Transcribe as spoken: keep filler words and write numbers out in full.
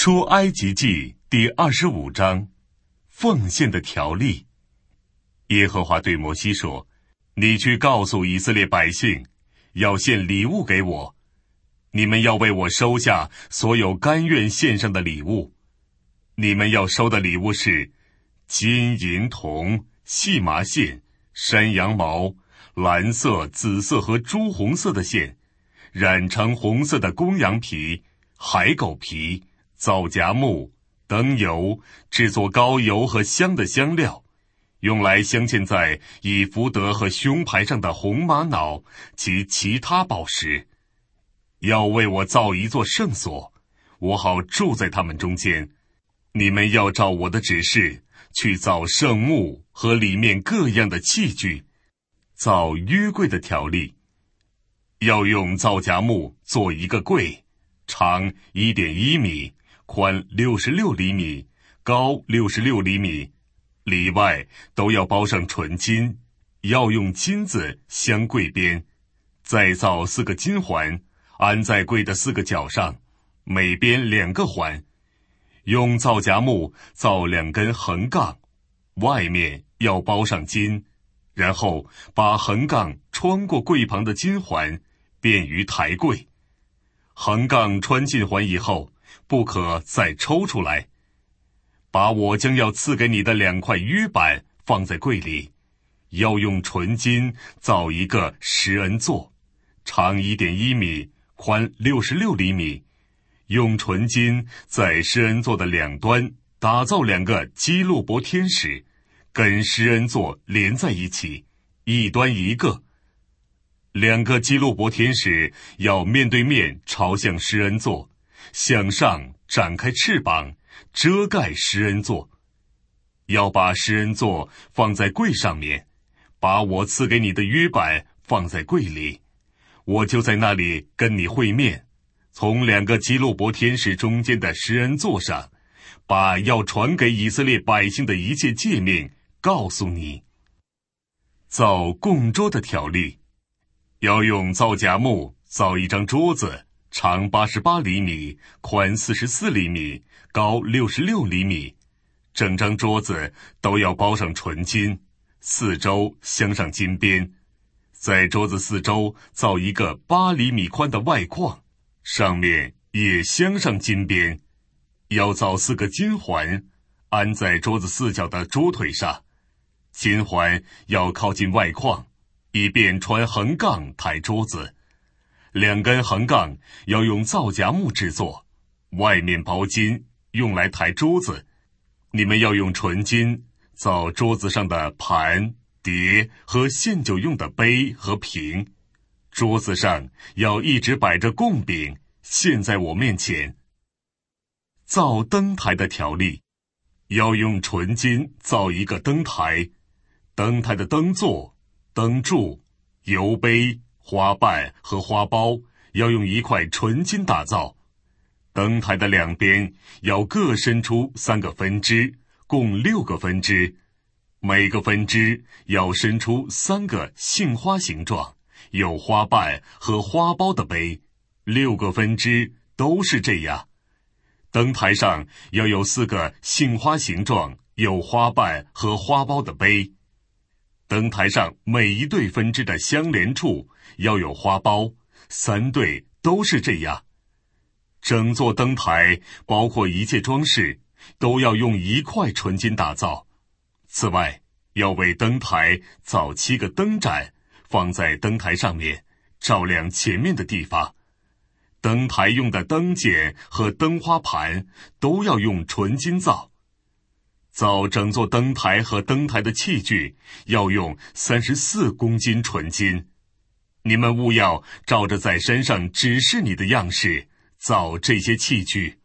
出埃及记第二十五章，奉献的条例。耶和华对摩西说，你去告诉以色列百姓，要献礼物给我，你们要为我收下所有甘愿献上的礼物。你们要收的礼物是金银铜、细麻线、山羊毛、蓝色、紫色和朱红色的线，染成红色的公羊皮、海狗皮、皂荚木、灯油，制作膏油和香的香料，用来镶嵌在以弗得和胸牌上的红玛瑙及其他宝石。要为我造一座圣所，我好住在他们中间。你们要照我的指示去造圣幕和里面各样的器具，造约柜的条例。要用皂荚木做一个柜，长 一点一 米，宽六十六厘米，高六十六厘米，里外都要包上纯金，要用金子镶柜边，再造四个金环，安在柜的四个角上，每边两个环。用皂荚木造两根横杠，外面要包上金，然后把横杠穿过柜旁的金环，便于抬柜。横杠穿进环以后，不可再抽出来。把我将要赐给你的两块约板放在柜里，要用纯金造一个施恩座，长 一点一 米，宽六十六厘米。用纯金在施恩座的两端打造两个基路伯天使，跟施恩座连在一起，一端一个。两个基路伯天使要面对面朝向施恩座，向上展开翅膀，遮盖施恩座。要把施恩座放在柜上面，把我赐给你的约板放在柜里，我就在那里跟你会面。从两个基路伯天使中间的施恩座上，把要传给以色列百姓的一切诫命告诉你。造供桌的条例。要用皂荚木造一张桌子，长八十八厘米，宽四十四厘米，高六十六厘米。整张桌子都要包上纯金，四周镶上金边。在桌子四周造一个八厘米宽的外框，上面也镶上金边。要造四个金环，安在桌子四角的桌腿上。金环要靠近外框，以便穿横杠抬桌子。两根横杠要用皂荚木制作，外面包金，用来抬桌子。你们要用纯金造桌子上的盘、碟和献酒用的杯和瓶。桌子上要一直摆着供饼，献在我面前。造灯台的条例。要用纯金造一个灯台，灯台的灯座、灯柱、油杯、花瓣和花苞要用一块纯金打造。灯台的两边要各伸出三个分支，共六个分支，每个分支要伸出三个杏花形状有花瓣和花苞的杯，六个分支都是这样。灯台上要有四个杏花形状有花瓣和花苞的杯。灯台上每一对分支的相连处要有花苞，三对都是这样。整座灯台包括一切装饰都要用一块纯金打造。此外，要为灯台造七个灯盏，放在灯台上面，照亮前面的地方。灯台用的灯剪和灯花盘都要用纯金造。造整座灯台和灯台的器具要用三十四公斤纯金。你们务要照着在山上指示你的样式造这些器具。